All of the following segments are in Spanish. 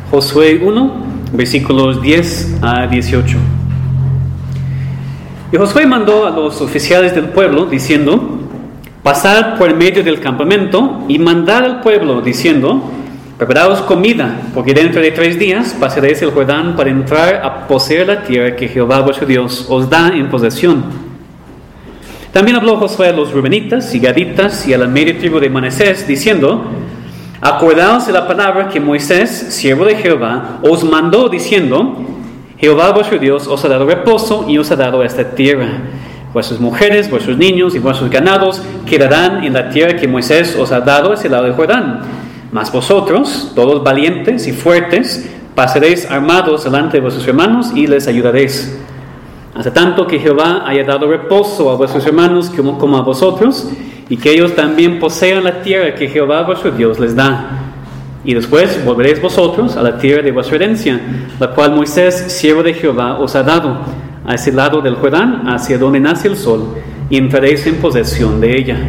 Josué 1, versículos 10 a 18. Y Josué mandó a los oficiales del pueblo, diciendo: pasad por medio del campamento y mandad al pueblo, diciendo: preparaos comida, porque dentro de 3 días pasaréis el Jordán para entrar a poseer la tierra que Jehová vuestro Dios os da en posesión. También habló Josué a los rubenitas y gaditas y a la media tribu de Manasés, diciendo: acordaos de la palabra que Moisés, siervo de Jehová, os mandó, diciendo: Jehová vuestro Dios os ha dado reposo y os ha dado esta tierra. Vuestras mujeres, vuestros niños y vuestros ganados quedarán en la tierra que Moisés os ha dado hacia el lado del Jordán. Mas vosotros, todos valientes y fuertes, pasaréis armados delante de vuestros hermanos y les ayudaréis. Hasta tanto que Jehová haya dado reposo a vuestros hermanos como a vosotros, y que ellos también posean la tierra que Jehová vuestro Dios les da. Y después volveréis vosotros a la tierra de vuestra herencia, la cual Moisés, siervo de Jehová, os ha dado, a ese lado del Jordán, hacia donde nace el sol, y entraréis en posesión de ella.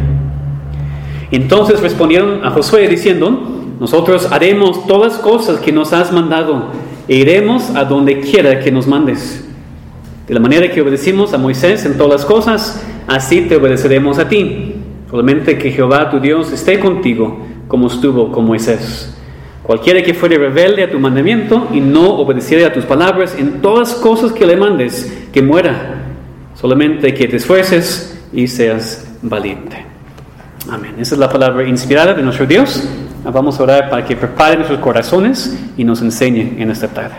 Entonces respondieron a Josué diciendo: nosotros haremos todas las cosas que nos has mandado, e iremos a donde quiera que nos mandes. De la manera que obedecimos a Moisés en todas las cosas, así te obedeceremos a ti. Solamente que Jehová tu Dios esté contigo, como estuvo con Moisés. Cualquiera que fuere rebelde a tu mandamiento y no obedeciere a tus palabras en todas las cosas que le mandes, que muera. Solamente que te esfuerces y seas valiente. Amén. Esa es la palabra inspirada de nuestro Dios. Vamos a orar para que prepare nuestros corazones y nos enseñe en esta tarde.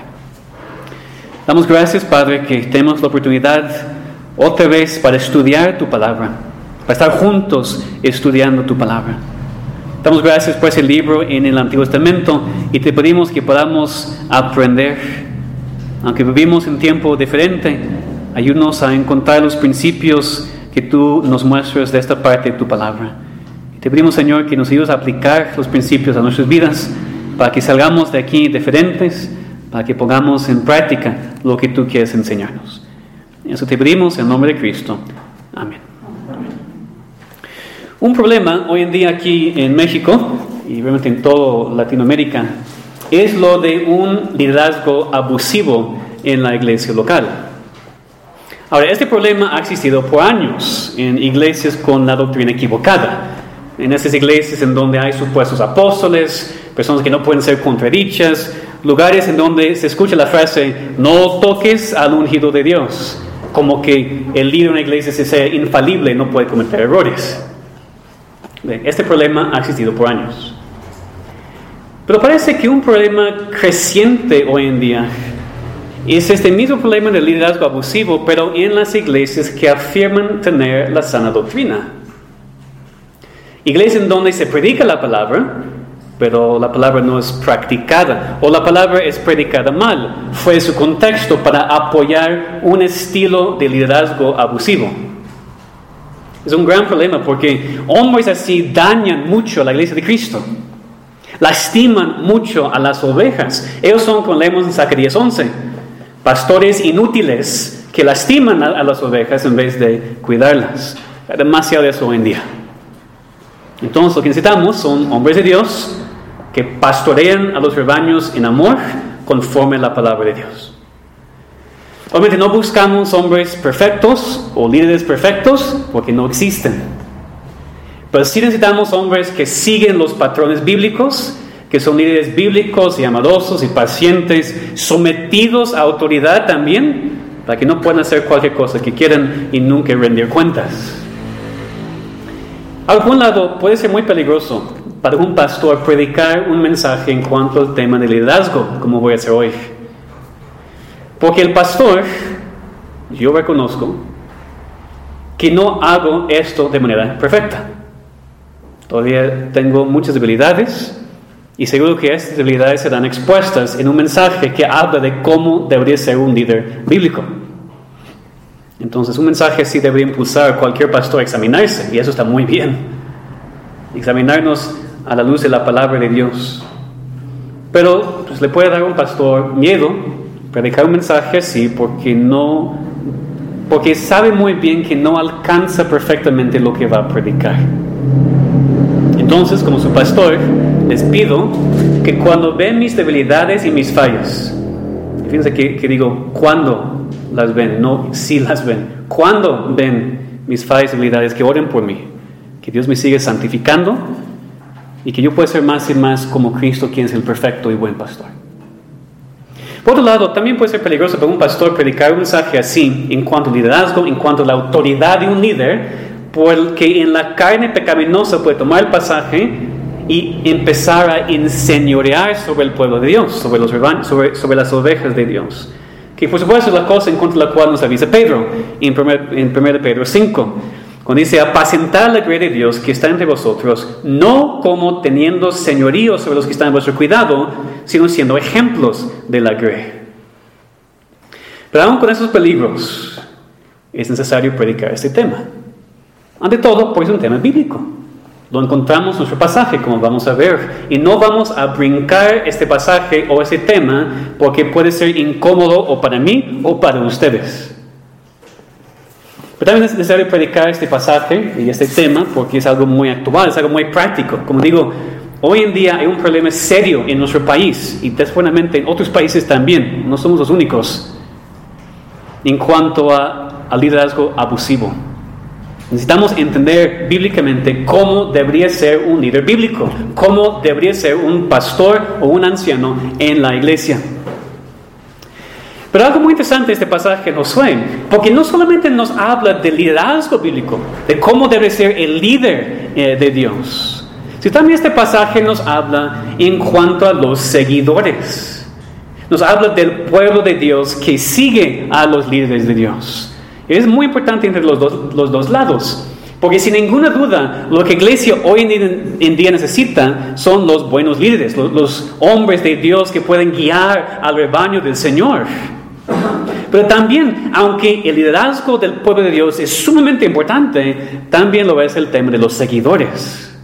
Damos gracias, Padre, que tenemos la oportunidad otra vez para estudiar tu palabra, para estar juntos estudiando tu palabra. Damos gracias por ese libro en el Antiguo Testamento y te pedimos que podamos aprender. Aunque vivimos en un tiempo diferente, ayúdanos a encontrar los principios que tú nos muestras de esta parte de tu palabra. Te pedimos, Señor, que nos ayudes a aplicar los principios a nuestras vidas para que salgamos de aquí diferentes, para que pongamos en práctica lo que tú quieres enseñarnos. Eso te pedimos en nombre de Cristo. Amén. Un problema hoy en día aquí en México y realmente en toda Latinoamérica es lo de un liderazgo abusivo en la iglesia local. Ahora, este problema ha existido por años en iglesias con la doctrina equivocada. En esas iglesias en donde hay supuestos apóstoles, personas que no pueden ser contradichas, lugares en donde se escucha la frase: no toques al ungido de Dios, como que el líder de una iglesia sea infalible y no puede cometer errores. Este problema ha existido por años. Pero parece que un problema creciente hoy en día es este mismo problema del liderazgo abusivo, pero en las iglesias que afirman tener la sana doctrina. Iglesias en donde se predica la palabra, pero la palabra no es practicada, o la palabra es predicada mal, fue su contexto para apoyar un estilo de liderazgo abusivo. Es un gran problema porque hombres así dañan mucho a la iglesia de Cristo, lastiman mucho a las ovejas. Ellos son, como leemos en Zacarías 11, pastores inútiles que lastiman a las ovejas en vez de cuidarlas. Hay demasiado de eso hoy en día. Entonces lo que necesitamos son hombres de Dios que pastorean a los rebaños en amor conforme a la palabra de Dios. Obviamente no buscamos hombres perfectos o líderes perfectos porque no existen. Pero sí necesitamos hombres que siguen los patrones bíblicos, que son líderes bíblicos y amorosos y pacientes, sometidos a autoridad también, para que no puedan hacer cualquier cosa que quieran y nunca rendir cuentas. Por un lado, puede ser muy peligroso para un pastor predicar un mensaje en cuanto al tema del liderazgo, como voy a hacer hoy. Porque el pastor, yo reconozco que no hago esto de manera perfecta. Todavía tengo muchas debilidades y seguro que estas debilidades serán expuestas en un mensaje que habla de cómo debería ser un líder bíblico. Entonces un mensaje así debería impulsar a cualquier pastor a examinarse, y eso está muy bien. Examinarnos a la luz de la palabra de Dios. Pero pues, le puede dar a un pastor miedo predicar un mensaje así porque sabe muy bien que no alcanza perfectamente lo que va a predicar. Entonces, como su pastor, les pido que cuando ven mis debilidades y mis fallas, fíjense que digo, cuando las ven, no si las ven, cuando ven mis fallas y debilidades, que oren por mí, que Dios me siga santificando y que yo pueda ser más y más como Cristo, quien es el perfecto y buen pastor. Por otro lado, también puede ser peligroso para un pastor predicar un mensaje así en cuanto al liderazgo, en cuanto a la autoridad de un líder, porque en la carne pecaminosa puede tomar el pasaje y empezar a enseñorear sobre el pueblo de Dios, sobre las ovejas de Dios. Que por supuesto es la cosa en contra de la cual nos avisa Pedro en 1 Pedro 5. Cuando dice, apacentar la grey de Dios que está entre vosotros, no como teniendo señorío sobre los que están en vuestro cuidado, sino siendo ejemplos de la grey. Pero aún con esos peligros, es necesario predicar este tema. Ante todo, porque es un tema bíblico. Lo encontramos en nuestro pasaje, como vamos a ver. Y no vamos a brincar este pasaje o ese tema porque puede ser incómodo o para mí o para ustedes. Pero también es necesario predicar este pasaje y este tema porque es algo muy actual, es algo muy práctico. Como digo, hoy en día hay un problema serio en nuestro país y desgraciadamente en otros países también, no somos los únicos, en cuanto al liderazgo abusivo. Necesitamos entender bíblicamente cómo debería ser un líder bíblico, cómo debería ser un pastor o un anciano en la iglesia. Pero algo muy interesante de este pasaje en Josué, porque no solamente nos habla del liderazgo bíblico, de cómo debe ser el líder de Dios, sino también este pasaje nos habla en cuanto a los seguidores. Nos habla del pueblo de Dios que sigue a los líderes de Dios. Es muy importante entre los dos lados, porque sin ninguna duda lo que la iglesia hoy en día necesita son los buenos líderes, los hombres de Dios que pueden guiar al rebaño del Señor. Pero también, aunque el liderazgo del pueblo de Dios es sumamente importante, también lo es el tema de los seguidores.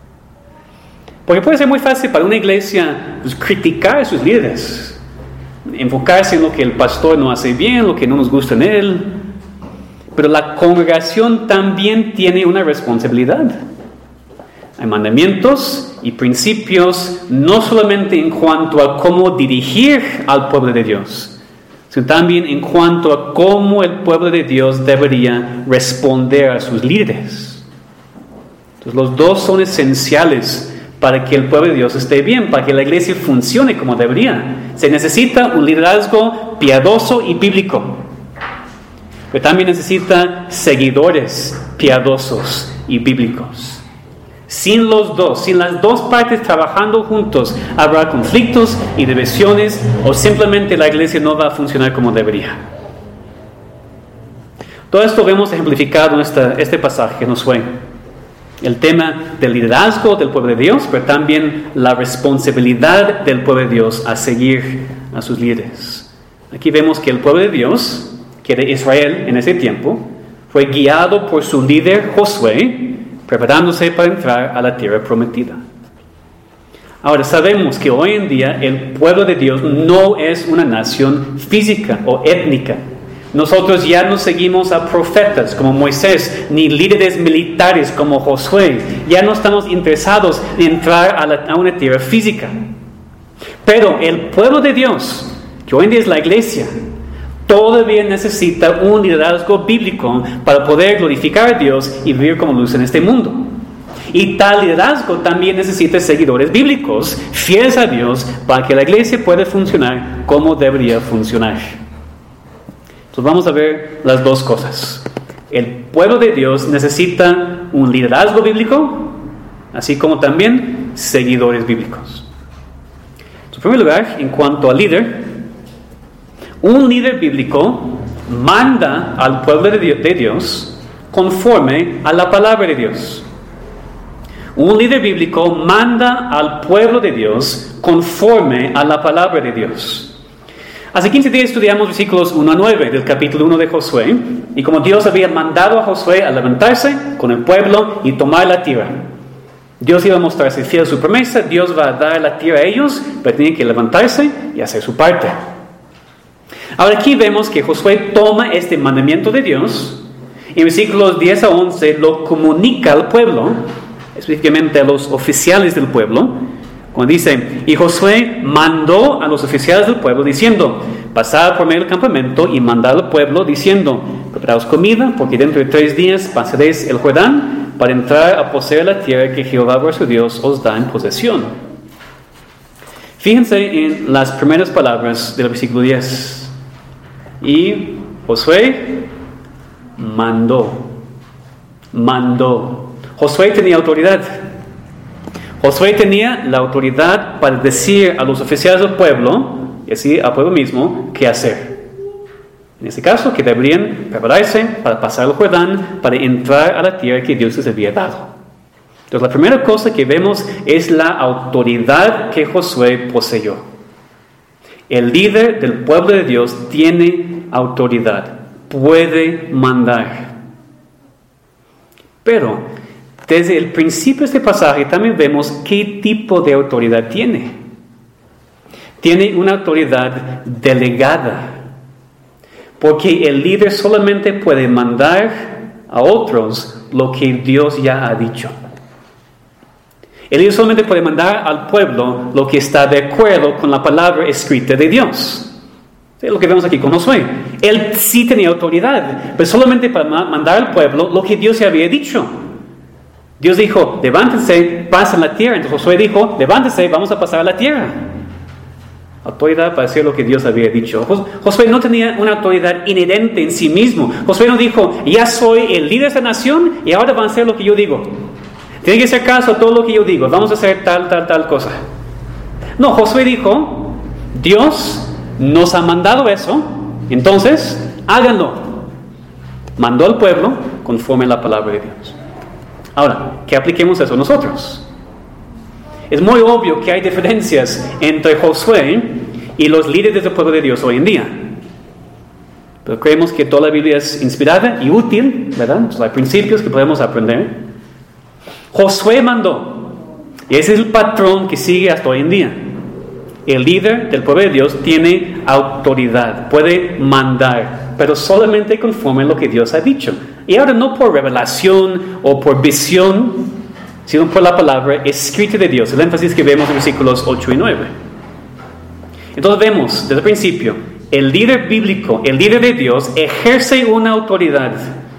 Porque puede ser muy fácil para una iglesia criticar a sus líderes, enfocarse en lo que el pastor no hace bien, lo que no nos gusta en él. Pero la congregación también tiene una responsabilidad. Hay mandamientos y principios no solamente en cuanto a cómo dirigir al pueblo de Dios, sino también en cuanto a cómo el pueblo de Dios debería responder a sus líderes. Entonces los dos son esenciales para que el pueblo de Dios esté bien, para que la iglesia funcione como debería. Se necesita un liderazgo piadoso y bíblico. Pero también necesita seguidores piadosos y bíblicos. Sin los dos, sin las dos partes trabajando juntos, habrá conflictos y divisiones o simplemente la iglesia no va a funcionar como debería. Todo esto vemos ejemplificado en este pasaje en Josué. El tema del liderazgo del pueblo de Dios, pero también la responsabilidad del pueblo de Dios a seguir a sus líderes. Aquí vemos que el pueblo de Dios, que era Israel en ese tiempo, fue guiado por su líder Josué, preparándose para entrar a la tierra prometida. Ahora sabemos que hoy en día el pueblo de Dios no es una nación física o étnica. Nosotros ya no seguimos a profetas como Moisés, ni líderes militares como Josué. Ya no estamos interesados en entrar a una tierra física. Pero el pueblo de Dios, que hoy en día es la iglesia, todavía necesita un liderazgo bíblico para poder glorificar a Dios y vivir como luz en este mundo. Y tal liderazgo también necesita seguidores bíblicos, fieles a Dios, para que la iglesia pueda funcionar como debería funcionar. Entonces vamos a ver las dos cosas. El pueblo de Dios necesita un liderazgo bíblico, así como también seguidores bíblicos. En primer lugar, en cuanto al líder, un líder bíblico manda al pueblo de Dios conforme a la palabra de Dios. Un líder bíblico manda al pueblo de Dios conforme a la palabra de Dios. Hace 15 días estudiamos versículos 1 a 9 del capítulo 1 de Josué, y como Dios había mandado a Josué a levantarse con el pueblo y tomar la tierra. Dios iba a mostrarse fiel a su promesa, Dios va a dar la tierra a ellos, pero tienen que levantarse y hacer su parte. Ahora aquí vemos que Josué toma este mandamiento de Dios, y en versículos 10 a 11 lo comunica al pueblo, específicamente a los oficiales del pueblo, Cuando dice, y Josué mandó a los oficiales del pueblo diciendo, pasad por medio del campamento y mandad al pueblo diciendo, preparaos comida, porque dentro de 3 días pasaréis el Jordán para entrar a poseer la tierra que Jehová vuestro Dios os da en posesión. Fíjense en las primeras palabras del versículo 10. Y Josué mandó. Josué tenía autoridad. Josué tenía la autoridad para decir a los oficiales del pueblo, y así al pueblo mismo, qué hacer. En este caso, que deberían prepararse para pasar el Jordán, para entrar a la tierra que Dios les había dado. Entonces, la primera cosa que vemos es la autoridad que Josué poseyó. El líder del pueblo de Dios tiene autoridad, puede mandar. Pero desde el principio de este pasaje también vemos qué tipo de autoridad tiene. Tiene una autoridad delegada, porque el líder solamente puede mandar a otros lo que Dios ya ha dicho. El líder solamente puede mandar al pueblo lo que está de acuerdo con la palabra escrita de Dios. Es lo que vemos aquí con Josué. Él sí tenía autoridad, pero solamente para mandar al pueblo lo que Dios ya había dicho. Dios dijo, levántense, pasen la tierra. Entonces Josué dijo, levántense, vamos a pasar a la tierra. Autoridad para hacer lo que Dios había dicho. Josué no tenía una autoridad inherente en sí mismo. Josué no dijo, ya soy el líder de esta nación y ahora van a hacer lo que yo digo. Tienen que hacer caso a todo lo que yo digo. Vamos a hacer tal cosa. No, Josué dijo, Dios nos ha mandado eso, entonces háganlo. Mandó al pueblo conforme a la palabra de Dios. Ahora, que apliquemos eso nosotros. Es muy obvio que hay diferencias entre Josué y los líderes del pueblo de Dios hoy en día. Pero creemos que toda la Biblia es inspirada y útil, ¿verdad? Entonces, hay principios que podemos aprender. Josué mandó, y ese es el patrón que sigue hasta hoy en día. El líder del pueblo de Dios tiene autoridad, puede mandar, pero solamente conforme a lo que Dios ha dicho. Y ahora no por revelación o por visión, sino por la palabra escrita de Dios. El énfasis que vemos en versículos 8 y 9. Entonces vemos desde el principio, el líder bíblico, el líder de Dios, ejerce una autoridad,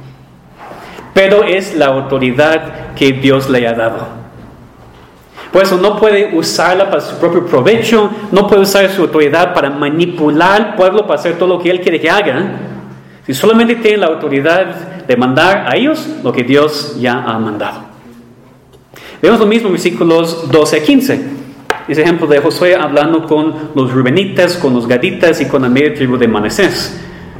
pero es la autoridad que Dios le ha dado. Por eso no puede usarla para su propio provecho, no puede usar su autoridad para manipular al pueblo para hacer todo lo que él quiere que haga. Si solamente tiene la autoridad de mandar a ellos lo que Dios ya ha mandado. Vemos lo mismo en versículos 12 a 15. Ese ejemplo de Josué hablando con los rubenitas, con los gaditas y con la media tribu de Manasés.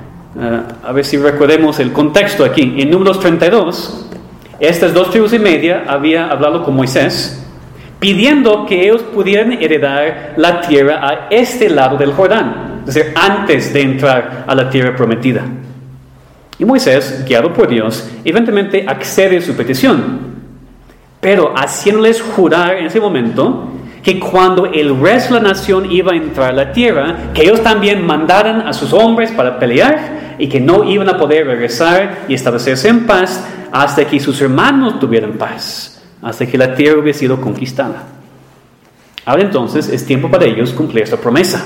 A ver si recordemos el contexto aquí. En Números 32, estas 2 tribus y media había hablado con Moisés, pidiendo que ellos pudieran heredar la tierra a este lado del Jordán, es decir, antes de entrar a la tierra prometida. Y Moisés, guiado por Dios, eventualmente accede a su petición, pero haciéndoles jurar en ese momento que cuando el resto de la nación iba a entrar a la tierra, que ellos también mandaran a sus hombres para pelear y que no iban a poder regresar y establecerse en paz hasta que sus hermanos tuvieran paz, hasta que la tierra hubiera sido conquistada. Ahora entonces es tiempo para ellos cumplir esta promesa.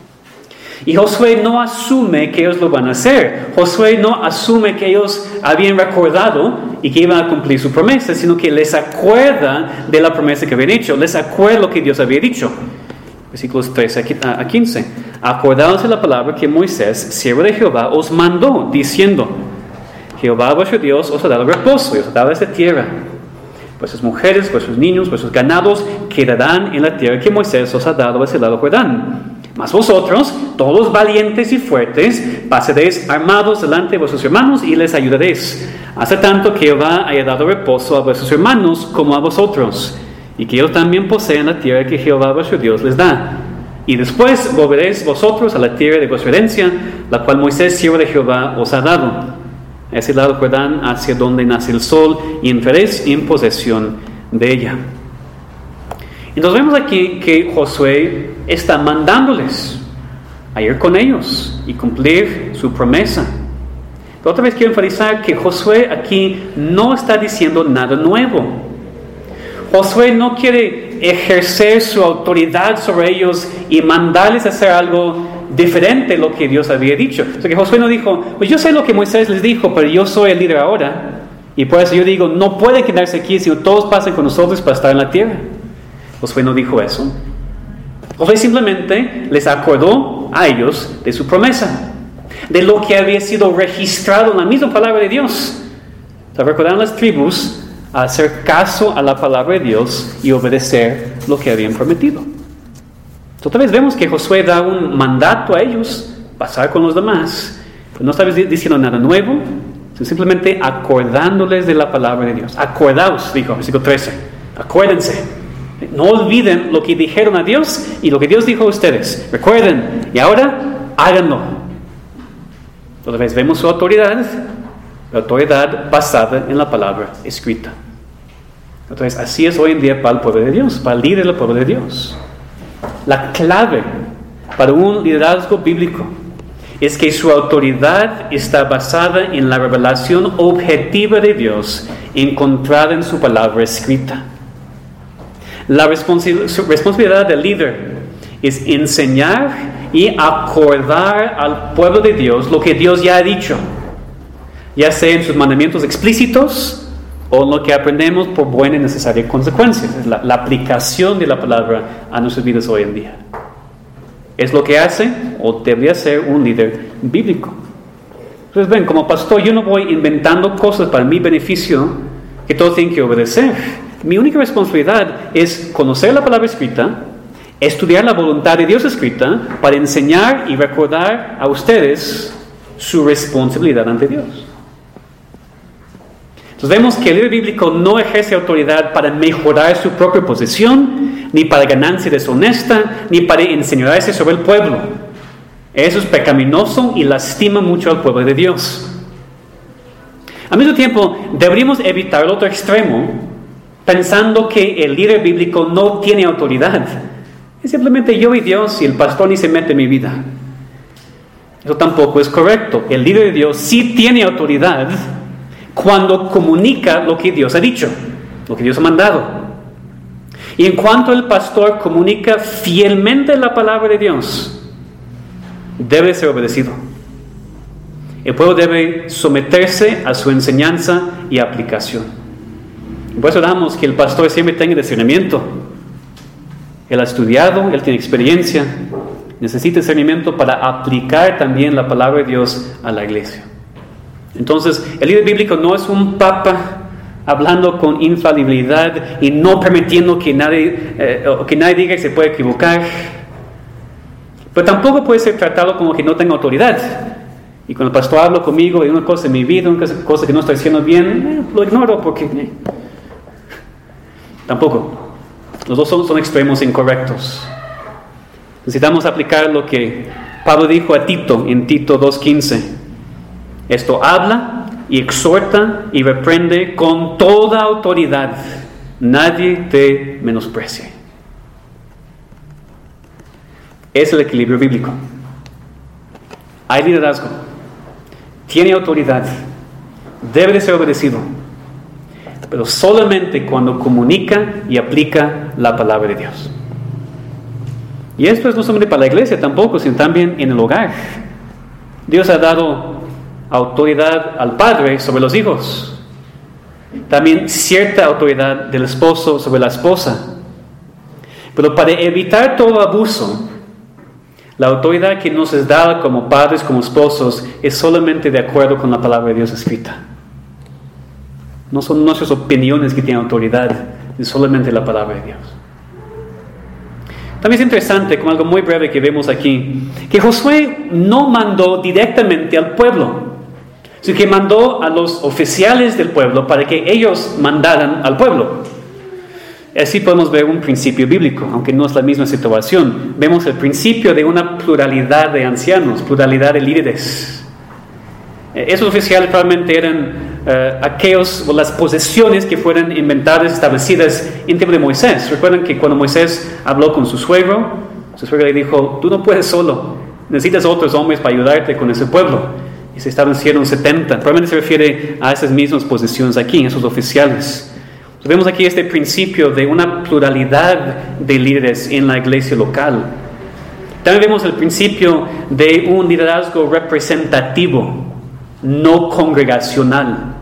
Y Josué no asume que ellos lo van a hacer. Josué no asume que ellos habían recordado y que iban a cumplir su promesa, sino que les acuerda de la promesa que habían hecho. Les acuerda lo que Dios había dicho. Versículos 13 a 15. Acordaos de la palabra que Moisés, siervo de Jehová, os mandó, diciendo: Jehová vuestro Dios os ha dado reposo y os ha dado esta tierra. Vuestras mujeres, vuestros niños, vuestros ganados quedarán en la tierra que Moisés os ha dado a ese lado del Jordán. Mas vosotros, todos valientes y fuertes, pasaréis armados delante de vuestros hermanos y les ayudaréis, hasta tanto que Jehová haya dado reposo a vuestros hermanos como a vosotros, y que ellos también posean la tierra que Jehová vuestro Dios les da. Y después volveréis vosotros a la tierra de vuestra herencia, la cual Moisés, siervo de Jehová, os ha dado, a ese lado del Jordán, hacia donde nace el sol, y entraréis en posesión de ella. Entonces vemos aquí que Josué está mandándoles a ir con ellos y cumplir su promesa. Pero otra vez quiero enfatizar que Josué aquí no está diciendo nada nuevo. Josué no quiere ejercer su autoridad sobre ellos y mandarles a hacer algo diferente de lo que Dios había dicho. O sea que Josué no dijo, pues yo sé lo que Moisés les dijo, pero yo soy el líder ahora. Y por eso yo digo, no pueden quedarse aquí, sino todos pasen con nosotros para estar en la tierra. Josué no dijo eso. Josué simplemente les acordó a ellos de su promesa, de lo que había sido registrado en la misma palabra de Dios. O sea, recordaron las tribus a hacer caso a la palabra de Dios y obedecer lo que habían prometido. Entonces, otra vez vemos que Josué da un mandato a ellos, pasar con los demás, pero no está diciendo nada nuevo, sino simplemente acordándoles de la palabra de Dios. Acordaos, dijo, versículo 13, acuérdense, no olviden lo que dijeron a Dios y lo que Dios dijo a ustedes. Recuerden, y ahora háganlo. Otra vez vemos su autoridad, la autoridad basada en la palabra escrita. Otra vez, así es hoy en día para el pueblo de Dios, para el líder del pueblo de Dios. La clave para un liderazgo bíblico es que su autoridad está basada en la revelación objetiva de Dios encontrada en su palabra escrita. La responsabilidad del líder es enseñar y acordar al pueblo de Dios lo que Dios ya ha dicho, ya sea en sus mandamientos explícitos o en lo que aprendemos por buena y necesaria consecuencia. Es la aplicación de la palabra a nuestras vidas hoy en día. Es lo que hace o debería ser un líder bíblico. Entonces ven, como pastor yo no voy inventando cosas para mi beneficio que todos tienen que obedecer. Mi única responsabilidad es conocer la palabra escrita, estudiar la voluntad de Dios escrita para enseñar y recordar a ustedes su responsabilidad ante Dios. Entonces vemos que el líder bíblico no ejerce autoridad para mejorar su propia posición, ni para ganancia deshonesta, ni para enseñarse sobre el pueblo. Eso es pecaminoso y lastima mucho al pueblo de Dios. Al mismo tiempo, deberíamos evitar el otro extremo, pensando que el líder bíblico no tiene autoridad. Es simplemente yo y Dios y el pastor ni se mete en mi vida. Eso tampoco es correcto. El líder de Dios sí tiene autoridad cuando comunica lo que Dios ha dicho, lo que Dios ha mandado. Y en cuanto el pastor comunica fielmente la palabra de Dios, debe ser obedecido. El pueblo debe someterse a su enseñanza y aplicación. Por eso damos que el pastor siempre tenga discernimiento. Él ha estudiado, él tiene experiencia, necesita discernimiento para aplicar también la palabra de Dios a la iglesia. Entonces, el líder bíblico no es un papa hablando con infalibilidad y no permitiendo que nadie diga que se puede equivocar. Pero tampoco puede ser tratado como que no tenga autoridad. Y cuando el pastor habla conmigo de una cosa en mi vida, una cosa que no estoy haciendo bien, lo ignoro porque... Tampoco. Los dos son extremos incorrectos. Necesitamos aplicar lo que Pablo dijo a Tito en Tito 2:15. Esto habla y exhorta y reprende con toda autoridad. Nadie te menosprecie. Es el equilibrio bíblico. Hay liderazgo. Tiene autoridad. Debe de ser obedecido. Pero solamente cuando comunica y aplica la palabra de Dios. Y esto es no solamente para la iglesia tampoco, sino también en el hogar. Dios ha dado autoridad al padre sobre los hijos. También cierta autoridad del esposo sobre la esposa. Pero para evitar todo abuso, la autoridad que nos es dada como padres, como esposos, es solamente de acuerdo con la palabra de Dios escrita. No son nuestras opiniones que tienen autoridad, es solamente la palabra de Dios. También es interesante, como algo muy breve que vemos aquí, que Josué no mandó directamente al pueblo, sino que mandó a los oficiales del pueblo para que ellos mandaran al pueblo. Así podemos ver un principio bíblico, aunque no es la misma situación. Vemos el principio de una pluralidad de ancianos, pluralidad de líderes. Esos oficiales probablemente eran aquellos o las posesiones que fueran inventadas, establecidas en tiempo de Moisés. Recuerdan que cuando Moisés habló con su suegro le dijo, tú no puedes solo, necesitas otros hombres para ayudarte con ese pueblo. Y se establecieron 70. Probablemente se refiere a esas mismas posesiones aquí, esos oficiales. Vemos aquí este principio de una pluralidad de líderes en la iglesia local. También vemos el principio de un liderazgo representativo, no congregacional.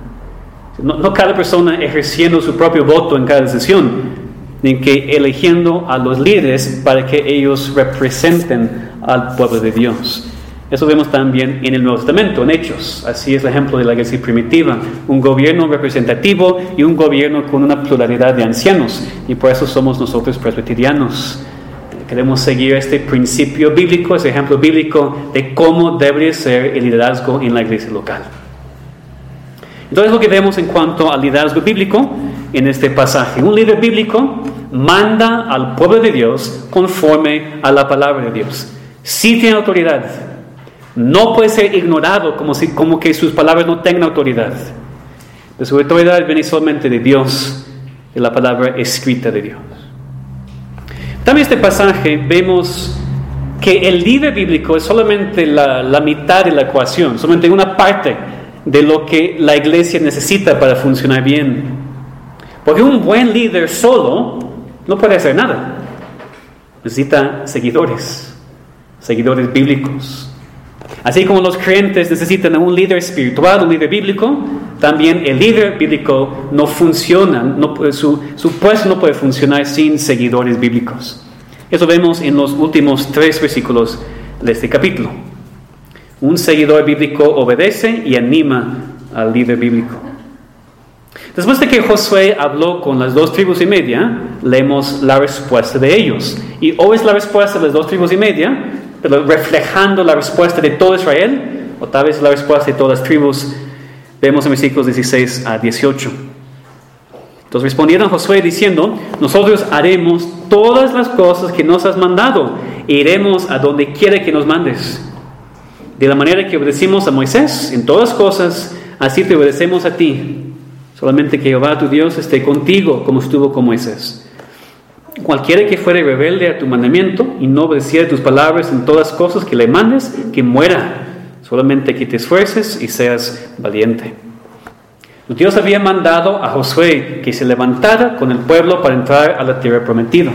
No cada persona ejerciendo su propio voto en cada sesión, sino que eligiendo a los líderes para que ellos representen al pueblo de Dios. Eso vemos también en el Nuevo Testamento, en Hechos. Así es el ejemplo de la iglesia primitiva. Un gobierno representativo y un gobierno con una pluralidad de ancianos. Y por eso somos nosotros presbiterianos. Queremos seguir este principio bíblico, ese ejemplo bíblico de cómo debe ser el liderazgo en la iglesia local. Entonces, lo que vemos en cuanto al liderazgo bíblico en este pasaje. Un líder bíblico manda al pueblo de Dios conforme a la palabra de Dios. Sí tiene autoridad. No puede ser ignorado como que sus palabras no tengan autoridad. Pero su autoridad viene solamente de Dios, de la palabra escrita de Dios. También en este pasaje vemos que el líder bíblico es solamente la mitad de la ecuación, solamente una parte de lo que la iglesia necesita para funcionar bien. Porque un buen líder solo no puede hacer nada. Necesita seguidores bíblicos. Así como los creyentes necesitan a un líder espiritual, un líder bíblico, también el líder bíblico no funciona, su puesto no puede funcionar sin seguidores bíblicos. Eso vemos en los últimos 3 versículos de este capítulo. Un seguidor bíblico obedece y anima al líder bíblico. Después de que Josué habló con las 2 tribus y media, leemos la respuesta de ellos. Y hoy es la respuesta de las 2 tribus y media, pero reflejando la respuesta de todo Israel, o tal vez la respuesta de todas las tribus. Vemos en versículos 16 a 18. Entonces respondieron Josué diciendo: nosotros haremos todas las cosas que nos has mandado, e iremos a donde quiera que nos mandes. De la manera que obedecimos a Moisés en todas cosas, así te obedecemos a ti. Solamente que Jehová tu Dios esté contigo, como estuvo con Moisés. Cualquiera que fuere rebelde a tu mandamiento y no obedeciera tus palabras en todas cosas que le mandes, que muera. Solamente que te esfuerces y seas valiente. Dios había mandado a Josué que se levantara con el pueblo para entrar a la tierra prometida.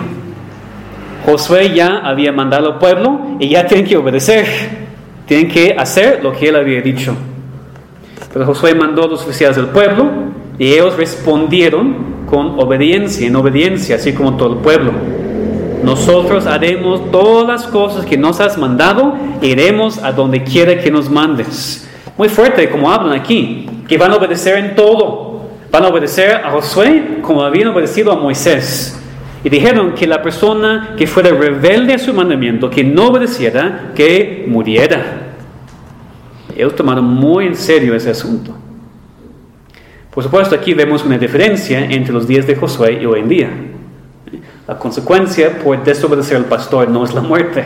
Josué ya había mandado al pueblo y ya tienen que obedecer. Tienen que hacer lo que él había dicho. Pero Josué mandó a los oficiales del pueblo y ellos respondieron con obediencia, en obediencia, así como todo el pueblo. Nosotros haremos todas las cosas que nos has mandado e iremos a donde quiera que nos mandes. Muy fuerte como hablan aquí, que van a obedecer en todo. Van a obedecer a Josué como habían obedecido a Moisés. Y dijeron que la persona que fuera rebelde a su mandamiento, que no obedeciera, que muriera. Ellos tomaron muy en serio ese asunto. Por supuesto, aquí vemos una diferencia entre los días de Josué y hoy en día. La consecuencia por desobedecer al pastor no es la muerte.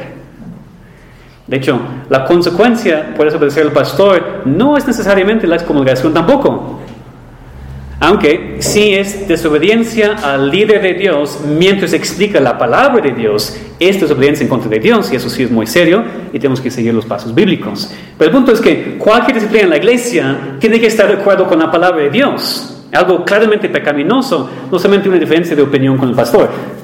De hecho, la consecuencia por desobedecer al pastor no es necesariamente la excomulgación tampoco. Aunque sí es desobediencia al líder de Dios mientras explica la palabra de Dios. Es desobediencia en contra de Dios, y eso sí es muy serio, y tenemos que seguir los pasos bíblicos. Pero el punto es que cualquier disciplina en la iglesia tiene que estar de acuerdo con la palabra de Dios. Algo claramente pecaminoso, no solamente una diferencia de opinión con el pastor.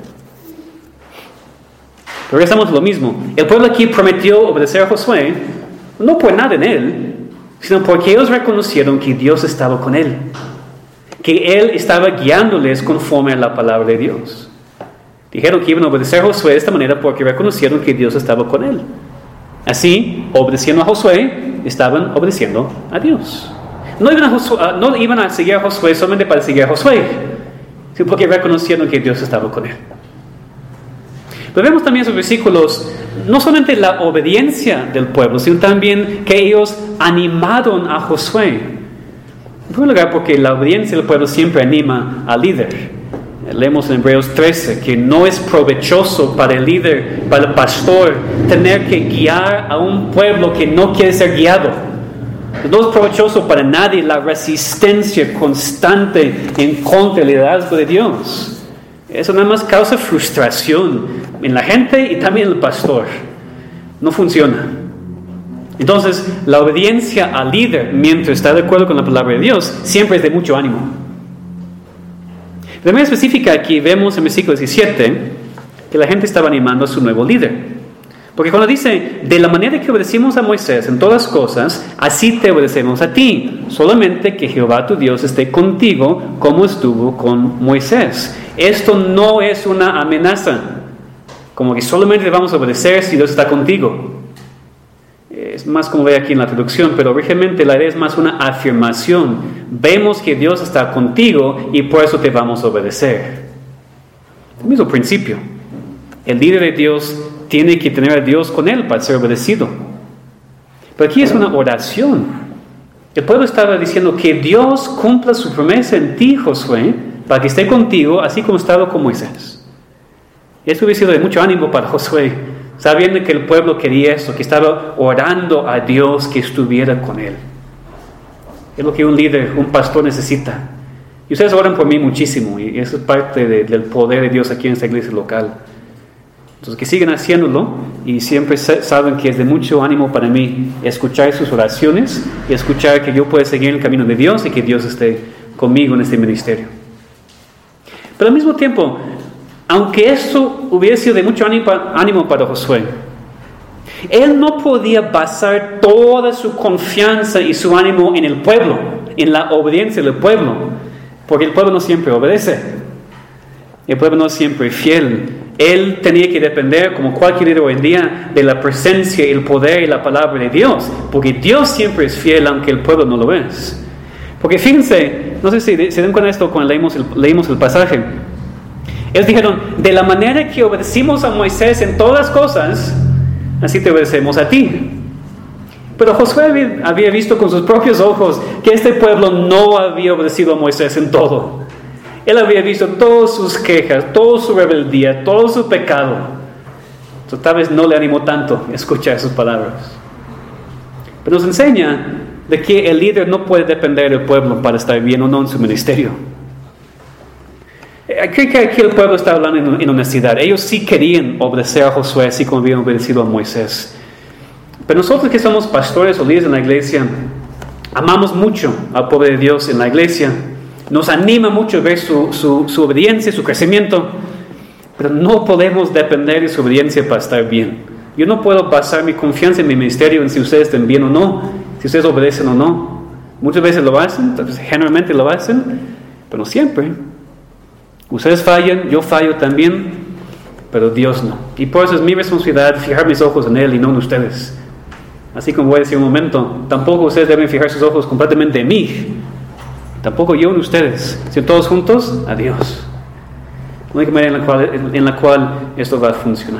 Pero regresamos a lo mismo. El pueblo aquí prometió obedecer a Josué, no por nada en él, sino porque ellos reconocieron que Dios estaba con él, que Él estaba guiándoles conforme a la palabra de Dios. Dijeron que iban a obedecer a Josué de esta manera porque reconocieron que Dios estaba con él. Así, obedeciendo a Josué, estaban obedeciendo a Dios. No iban a seguir a Josué solamente para seguir a Josué, sino porque reconocieron que Dios estaba con él. Pero vemos también en esos versículos no solamente la obediencia del pueblo, sino también que ellos animaron a Josué. En primer lugar, porque la obediencia del pueblo siempre anima al líder. Leemos en Hebreos 13 que no es provechoso para el líder, para el pastor, tener que guiar a un pueblo que no quiere ser guiado. No es provechoso para nadie la resistencia constante en contra del liderazgo de Dios. Eso nada más causa frustración en la gente y también en el pastor. No funciona. Entonces, la obediencia al líder, mientras está de acuerdo con la palabra de Dios, siempre es de mucho ánimo. De manera específica aquí vemos en versículo 17 que la gente estaba animando a su nuevo líder. Porque cuando dice, de la manera que obedecimos a Moisés en todas cosas, así te obedecemos a ti. Solamente que Jehová tu Dios esté contigo como estuvo con Moisés. Esto no es una amenaza, como que solamente vamos a obedecer si Dios está contigo. Es más como ve aquí en la traducción, pero originalmente la idea es más una afirmación. Vemos que Dios está contigo y por eso te vamos a obedecer. El mismo principio. El líder de Dios tiene que tener a Dios con él para ser obedecido. Pero aquí es una oración. El pueblo estaba diciendo que Dios cumpla su promesa en ti, Josué, para que esté contigo, así como estaba con Moisés. Esto hubiera sido de mucho ánimo para Josué, sabiendo que el pueblo quería eso, que estaba orando a Dios que estuviera con él. Es lo que un líder, un pastor necesita. Y ustedes oran por mí muchísimo, y eso es parte del poder de Dios aquí en esta iglesia local. Entonces, que sigan haciéndolo y siempre saben que es de mucho ánimo para mí escuchar sus oraciones y escuchar que yo pueda seguir el camino de Dios y que Dios esté conmigo en este ministerio. Pero al mismo tiempo, aunque esto hubiera sido de mucho ánimo para Josué, él no podía basar toda su confianza y su ánimo en el pueblo, en la obediencia del pueblo, porque el pueblo no siempre obedece, el pueblo no siempre es fiel. Él tenía que depender, como cualquier líder hoy en día, de la presencia, el poder y la palabra de Dios, porque Dios siempre es fiel aunque el pueblo no lo es. Porque fíjense, no sé si se dan cuenta de esto cuando leímos el pasaje. Ellos dijeron, de la manera que obedecimos a Moisés en todas las cosas, así te obedecemos a ti. Pero Josué había visto con sus propios ojos que este pueblo no había obedecido a Moisés en todo. Él había visto todas sus quejas, toda su rebeldía, todo su pecado. Entonces, tal vez no le animó tanto escuchar sus palabras. Pero nos enseña de que el líder no puede depender del pueblo para estar bien o no en su ministerio. Creo que aquí el pueblo está hablando en honestidad. Ellos sí querían obedecer a Josué, así como habían obedecido a Moisés. Pero nosotros que somos pastores o líderes en la iglesia, amamos mucho al pueblo de Dios en la iglesia. Nos anima mucho ver su obediencia, su crecimiento, pero no podemos depender de su obediencia para estar bien. Yo no puedo basar mi confianza en mi ministerio en si ustedes estén bien o no, si ustedes obedecen o no. Muchas veces lo hacen, generalmente lo hacen, pero no siempre. Ustedes fallan, yo fallo también, pero Dios no. Y por eso es mi responsabilidad fijar mis ojos en Él y no en ustedes. Así como voy a decir un momento, tampoco ustedes deben fijar sus ojos completamente en mí. Tampoco yo en ustedes, sino todos juntos a Dios. La única manera en la cual esto va a funcionar.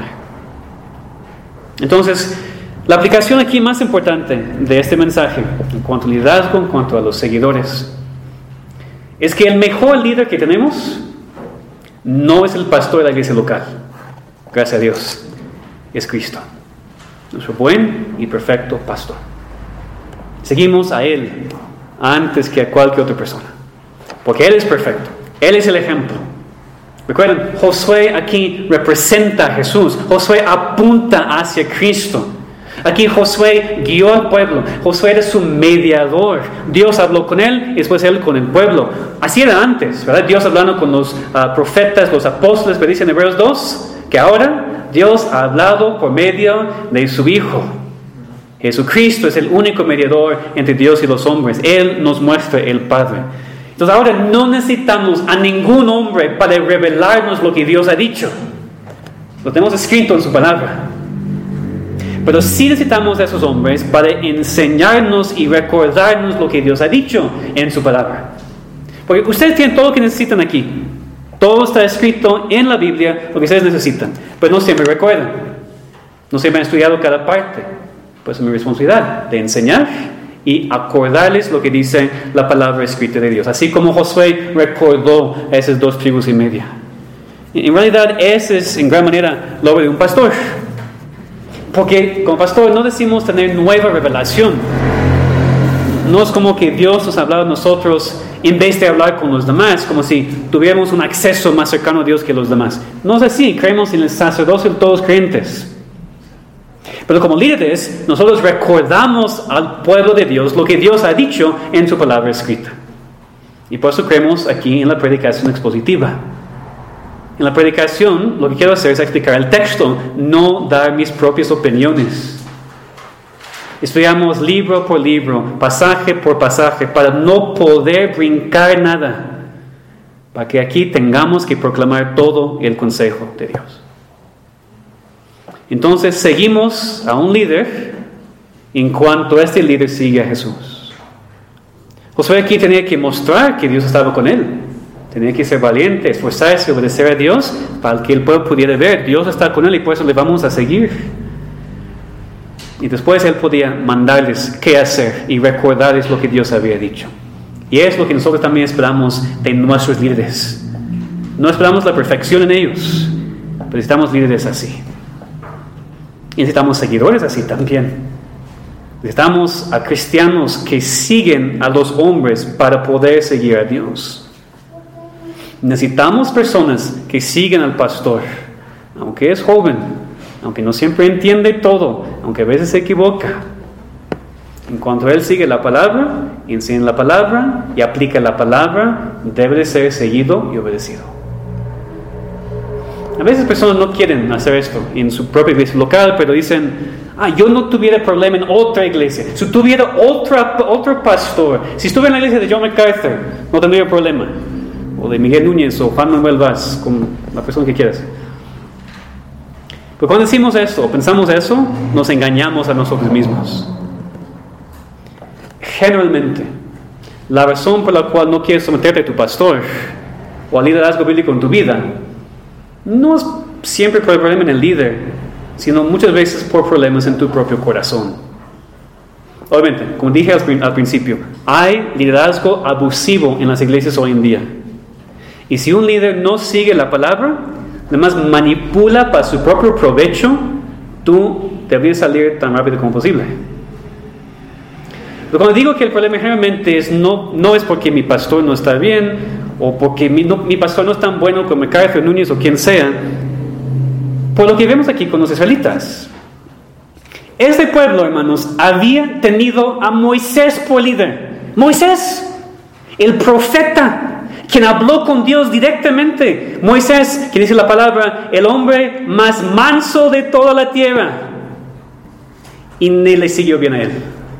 Entonces, la aplicación aquí más importante de este mensaje, en cuanto al liderazgo, en cuanto a los seguidores, es que el mejor líder que tenemos no es el pastor de la iglesia local. Gracias a Dios, es Cristo, nuestro buen y perfecto pastor. Seguimos a Él antes que a cualquier otra persona, porque Él es perfecto, Él es el ejemplo. Recuerden, Josué aquí representa a Jesús, Josué apunta hacia Cristo. Aquí Josué guió al pueblo, Josué era su mediador. Dios habló con él y después él con el pueblo. Así era antes, ¿verdad? Dios hablando con los profetas, los apóstoles, pero dice en Hebreos 2 que ahora Dios ha hablado por medio de su Hijo. Jesucristo es el único mediador entre Dios y los hombres. Él nos muestra el Padre. Entonces ahora no necesitamos a ningún hombre para revelarnos lo que Dios ha dicho. Lo tenemos escrito en su palabra. Pero sí necesitamos a esos hombres para enseñarnos y recordarnos lo que Dios ha dicho en su palabra. Porque ustedes tienen todo lo que necesitan aquí. Todo está escrito en la Biblia, lo que ustedes necesitan. Pero no siempre recuerdan. No siempre han estudiado cada parte. Pues es mi responsabilidad de enseñar y acordarles lo que dice la palabra escrita de Dios. Así como Josué recordó a esas 2 tribus y media. En realidad, ese es en gran manera la obra de un pastor. Porque como pastor no decimos tener nueva revelación. No es como que Dios nos ha hablado a nosotros en vez de hablar con los demás, como si tuviéramos un acceso más cercano a Dios que los demás. No es así, creemos en el sacerdocio de todos creyentes. Pero como líderes, nosotros recordamos al pueblo de Dios lo que Dios ha dicho en su palabra escrita. Y por eso creemos aquí en la predicación expositiva. En la predicación lo que quiero hacer es explicar el texto, no dar mis propias opiniones. Estudiamos libro por libro, pasaje por pasaje, para no poder brincar nada. Para que aquí tengamos que proclamar todo el consejo de Dios. Entonces seguimos a un líder en cuanto este líder sigue a Jesús. Josué aquí tenía que mostrar que Dios estaba con él. Tenía que ser valiente, esforzarse, obedecer a Dios para que el pueblo pudiera ver. Dios está con él y por eso le vamos a seguir. Y después él podía mandarles qué hacer y recordarles lo que Dios había dicho. Y es lo que nosotros también esperamos de nuestros líderes. No esperamos la perfección en ellos, pero necesitamos líderes así. Y necesitamos seguidores así también. Necesitamos a cristianos que siguen a los hombres para poder seguir a Dios. Necesitamos personas que siguen al pastor, aunque es joven, aunque no siempre entiende todo, aunque a veces se equivoca. En cuanto él sigue la palabra, enseña la palabra y aplica la palabra, debe de ser seguido y obedecido. A veces personas no quieren hacer esto en su propia iglesia local, pero dicen, yo no tuviera problema en otra iglesia. Si tuviera otro pastor, si estuviera en la iglesia de John MacArthur, no tendría problema. O de Miguel Núñez o Juan Manuel Vaz, con la persona que quieras. Pero cuando decimos eso, o pensamos eso, nos engañamos a nosotros mismos. Generalmente, la razón por la cual no quieres someterte a tu pastor o al liderazgo bíblico en tu vida no es siempre por el problema en el líder, sino muchas veces por problemas en tu propio corazón. Obviamente, como dije al principio, hay liderazgo abusivo en las iglesias hoy en día. Y si un líder no sigue la palabra, además manipula para su propio provecho, tú deberías salir tan rápido como posible. Pero cuando digo que el problema generalmente no es porque mi pastor no está bien, o porque mi pastor no es tan bueno como MacArthur, Núñez o quien sea, por lo que vemos aquí con los israelitas. Este pueblo, hermanos, había tenido a Moisés por líder. Moisés, el profeta, quien habló con Dios directamente. Moisés, quien dice la palabra, el hombre más manso de toda la tierra. Y ni le siguió bien a él.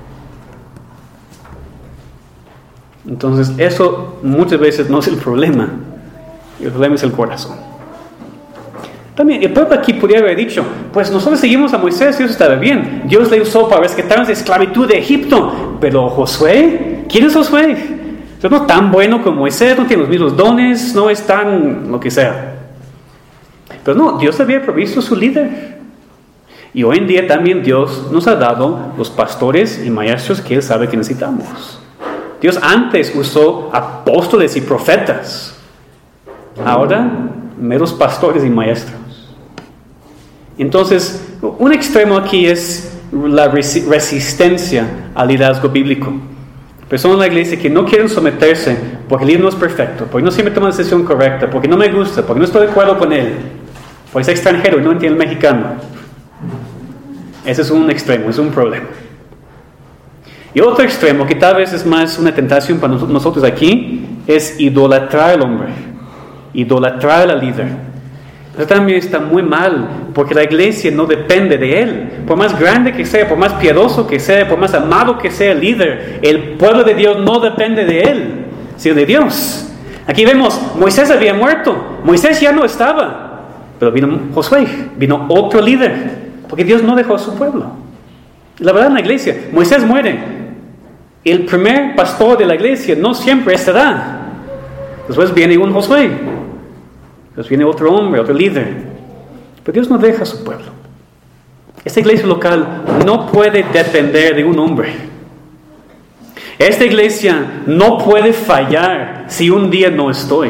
Entonces, eso muchas veces no es el problema. El problema es el corazón. También, el pueblo aquí podría haber dicho, pues nosotros seguimos a Moisés y eso estaba bien. Dios le usó para rescatarnos de esclavitud de Egipto. Pero Josué, ¿quién es Josué? No es tan bueno como Moisés, no tiene los mismos dones, no es tan lo que sea. Pero no, Dios había provisto su líder. Y hoy en día también Dios nos ha dado los pastores y maestros que Él sabe que necesitamos. Dios antes usó apóstoles y profetas. Ahora, meros pastores y maestros. Entonces, un extremo aquí es la resistencia al liderazgo bíblico. Personas en la iglesia que no quieren someterse porque el líder no es perfecto, porque no siempre toma la decisión correcta, porque no me gusta, porque no estoy de acuerdo con él, porque es extranjero y no entiende el mexicano. Ese es un extremo, es un problema. Y otro extremo, que tal vez es más una tentación para nosotros aquí, es idolatrar al hombre, idolatrar al líder. Eso también está muy mal, porque la iglesia no depende de él. Por más grande que sea, por más piadoso que sea, por más amado que sea el líder, el pueblo de Dios no depende de él, sino de Dios. Aquí vemos, Moisés había muerto, Moisés ya no estaba, pero vino Josué, vino otro líder, porque Dios no dejó a su pueblo. La verdad en la iglesia, Moisés muere, el primer pastor de la iglesia no siempre estará. Después viene un Josué. Entonces viene otro hombre, otro líder. Pero Dios no deja a su pueblo. Esta iglesia local no puede depender de un hombre. Esta iglesia no puede fallar si un día no estoy.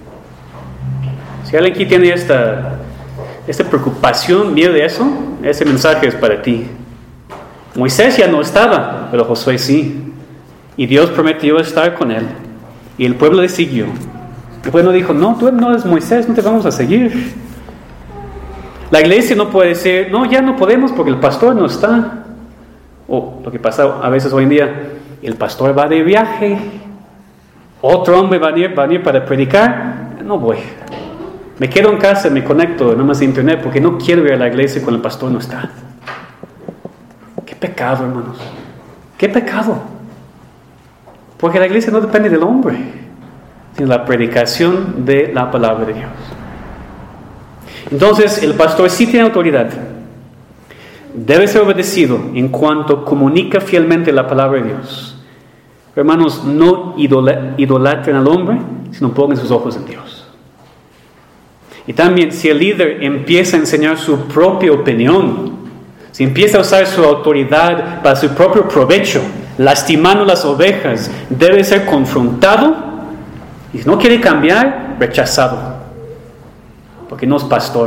Si alguien aquí tiene esta preocupación, miedo de eso, ese mensaje es para ti. Moisés ya no estaba, pero Josué sí. Y Dios prometió estar con él. Y el pueblo le siguió. El pueblo dijo, no, tú no eres Moisés, no te vamos a seguir. La iglesia no puede decir, no, ya no podemos porque el pastor no está. O lo que pasa a veces hoy en día, el pastor va de viaje. otro hombre va a venir para predicar, no voy. Me quedo en casa, me conecto nada más a internet porque no quiero ir a la iglesia cuando el pastor no está. Qué pecado, hermanos. Qué pecado. Porque la iglesia no depende del hombre, sino la predicación de la palabra de Dios. Entonces, el pastor sí tiene autoridad. Debe ser obedecido en cuanto comunica fielmente la palabra de Dios. Hermanos, no idolatren al hombre, sino pongan sus ojos en Dios. Y también, si el líder empieza a enseñar su propia opinión, si empieza a usar su autoridad para su propio provecho, lastimando las ovejas, debe ser confrontado y si no quiere cambiar, rechazado, porque no es pastor.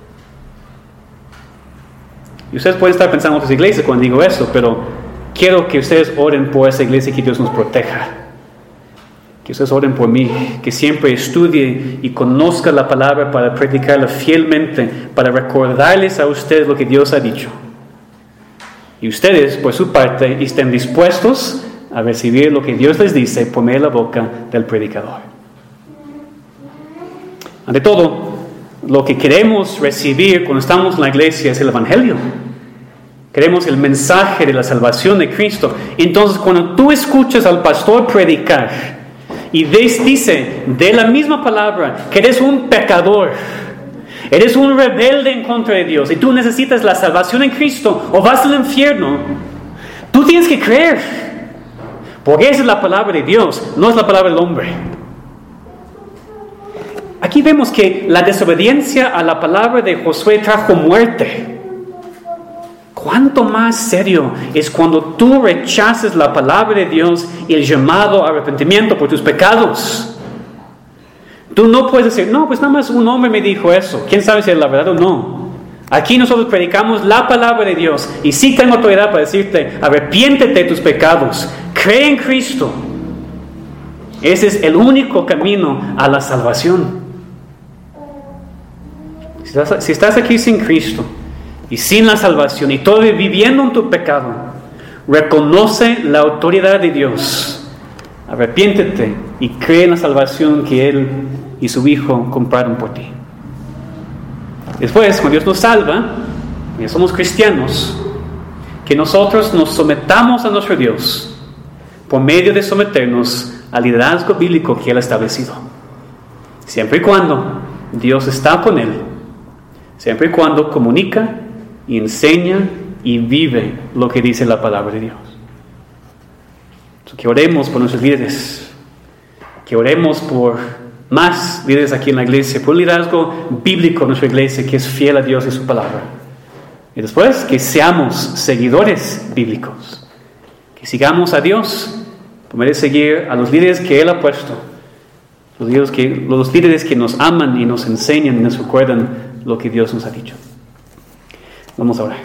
Y ustedes pueden estar pensando en otras iglesias cuando digo eso, pero quiero que ustedes oren por esa iglesia y que Dios nos proteja. Que ustedes oren por mí, que siempre estudie y conozca la palabra para predicarla fielmente, para recordarles a ustedes lo que Dios ha dicho. Y ustedes, por su parte, estén dispuestos a recibir lo que Dios les dice por medio de la boca del predicador. Ante todo, lo que queremos recibir cuando estamos en la iglesia es el Evangelio. Queremos el mensaje de la salvación de Cristo. Entonces, cuando tú escuchas al pastor predicar y dice de la misma palabra que eres un pecador, eres un rebelde en contra de Dios y tú necesitas la salvación en Cristo o vas al infierno, tú tienes que creer, porque esa es la palabra de Dios, no es la palabra del hombre. Aquí vemos que la desobediencia a la palabra de Josué trajo muerte. ¿Cuánto más serio es cuando tú rechazas la palabra de Dios y el llamado a arrepentimiento por tus pecados? Tú no puedes decir, no, pues nada más un hombre me dijo eso. ¿Quién sabe si es la verdad o no? Aquí nosotros predicamos la palabra de Dios y sí tengo autoridad para decirte, arrepiéntete de tus pecados, cree en Cristo. Ese es el único camino a la salvación. Si estás aquí sin Cristo y sin la salvación y todavía viviendo en tu pecado, reconoce la autoridad de Dios, arrepiéntete y cree en la salvación que Él y su Hijo compraron por ti. Después, cuando Dios nos salva, ya somos cristianos, que nosotros nos sometamos a nuestro Dios por medio de someternos al liderazgo bíblico que Él ha establecido. Siempre y cuando Dios está con Él, siempre y cuando comunica y enseña y vive lo que dice la palabra de Dios. Que oremos por nuestros líderes, que oremos por más líderes aquí en la iglesia, por un liderazgo bíblico en nuestra iglesia que es fiel a Dios y su palabra. Y después que seamos seguidores bíblicos, que sigamos a Dios por medio de seguir a los líderes que Él ha puesto, los líderes que nos aman y nos enseñan y nos recuerdan lo que Dios nos ha dicho. Vamos a orar.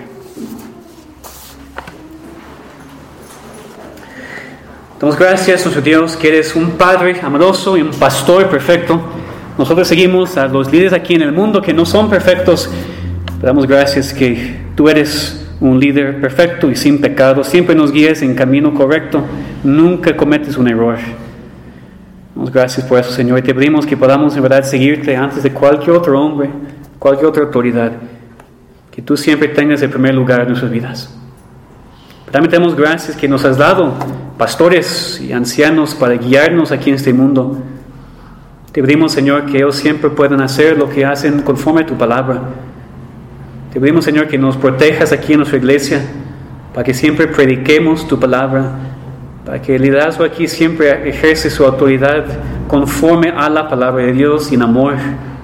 Damos gracias a nuestro Dios que eres un Padre amoroso y un pastor perfecto. Nosotros seguimos a los líderes aquí en el mundo que no son perfectos. Te damos gracias que tú eres un líder perfecto y sin pecado. Siempre nos guías en camino correcto. Nunca cometes un error. Damos gracias por eso, Señor. Y te pedimos que podamos en verdad seguirte antes de cualquier otro hombre, cualquier otra autoridad. Que tú siempre tengas el primer lugar en nuestras vidas. También te damos gracias que nos has dado pastores y ancianos para guiarnos aquí en este mundo. Te pedimos, Señor, que ellos siempre puedan hacer lo que hacen conforme a tu palabra. Te pedimos, Señor, que nos protejas aquí en nuestra iglesia, para que siempre prediquemos tu palabra, para que el liderazgo aquí siempre ejerce su autoridad conforme a la palabra de Dios y en amor.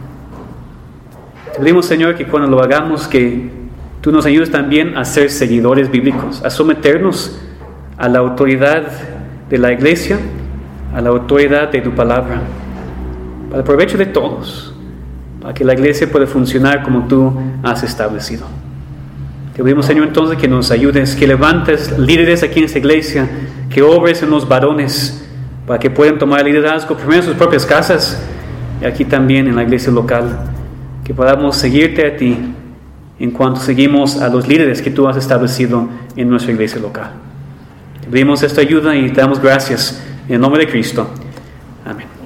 Te pedimos, Señor, que cuando lo hagamos, que tú nos ayudes también a ser seguidores bíblicos, a someternos a la autoridad de la iglesia, a la autoridad de tu palabra, para el provecho de todos, para que la iglesia pueda funcionar como tú has establecido. Te pedimos, Señor, entonces que nos ayudes, que levantes líderes aquí en esta iglesia, que obres en los varones, para que puedan tomar liderazgo primero en sus propias casas y aquí también en la iglesia local, que podamos seguirte a ti en cuanto seguimos a los líderes que tú has establecido en nuestra iglesia local. Te pedimos esta ayuda y te damos gracias en el nombre de Cristo. Amén.